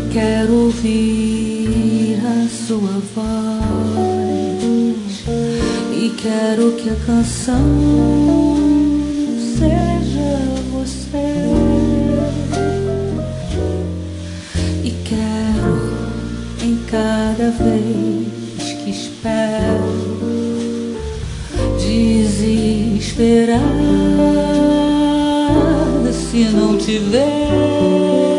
quero ouvir a sua voz e quero que a canção seja você. E quero em cada vez que espero desesperar se não tiver.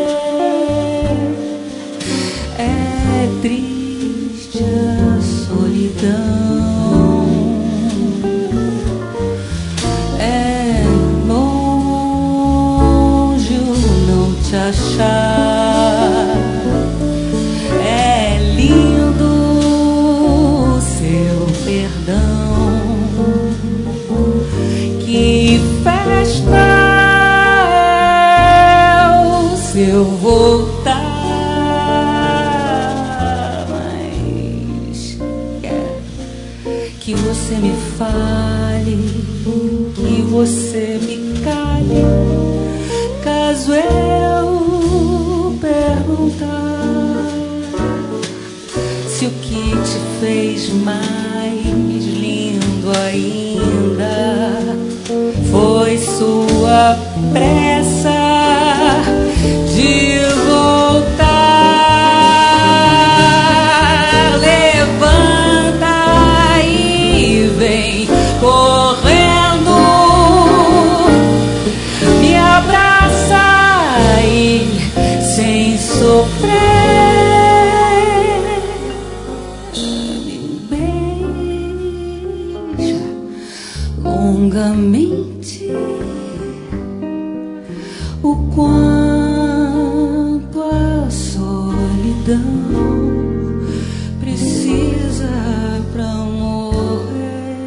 É triste a solidão, é longe o não te achar, é lindo o seu perdão. Que festa é o seu voltar. Que você me fale, que você me cale, caso eu perguntar se o que te fez mais lindo ainda foi sua pressa de voltar. Correndo, me abraça e sem sofrer me beija longamente. O quanto a solidão precisa pra morrer.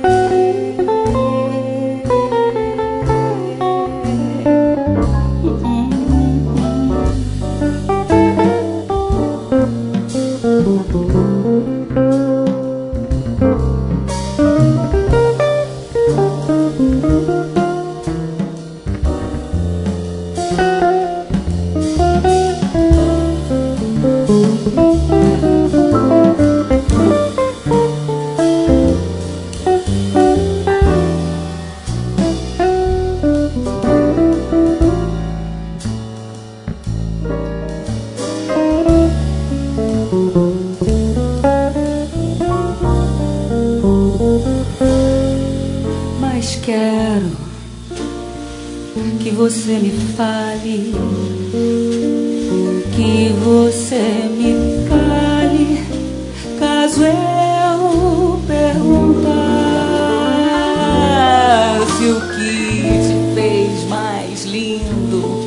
Mas quero que você me fale, que você me cale, caso eu perguntar se o que te fez mais lindo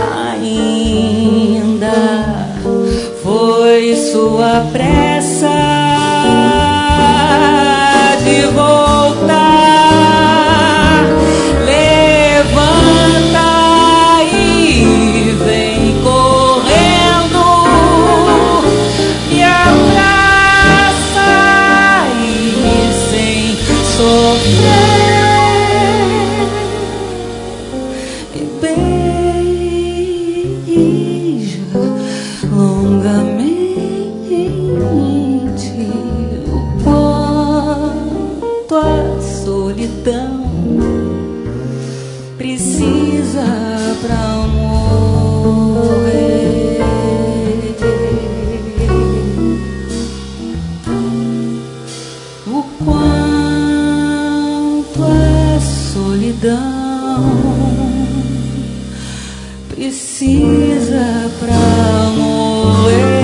ainda foi sua pressa de voltar. Levanta e vem correndo, me abraça e sem sofrer me beija longamente. O quanto a solidão precisa pra morrer. O quanto a solidão precisa pra morrer.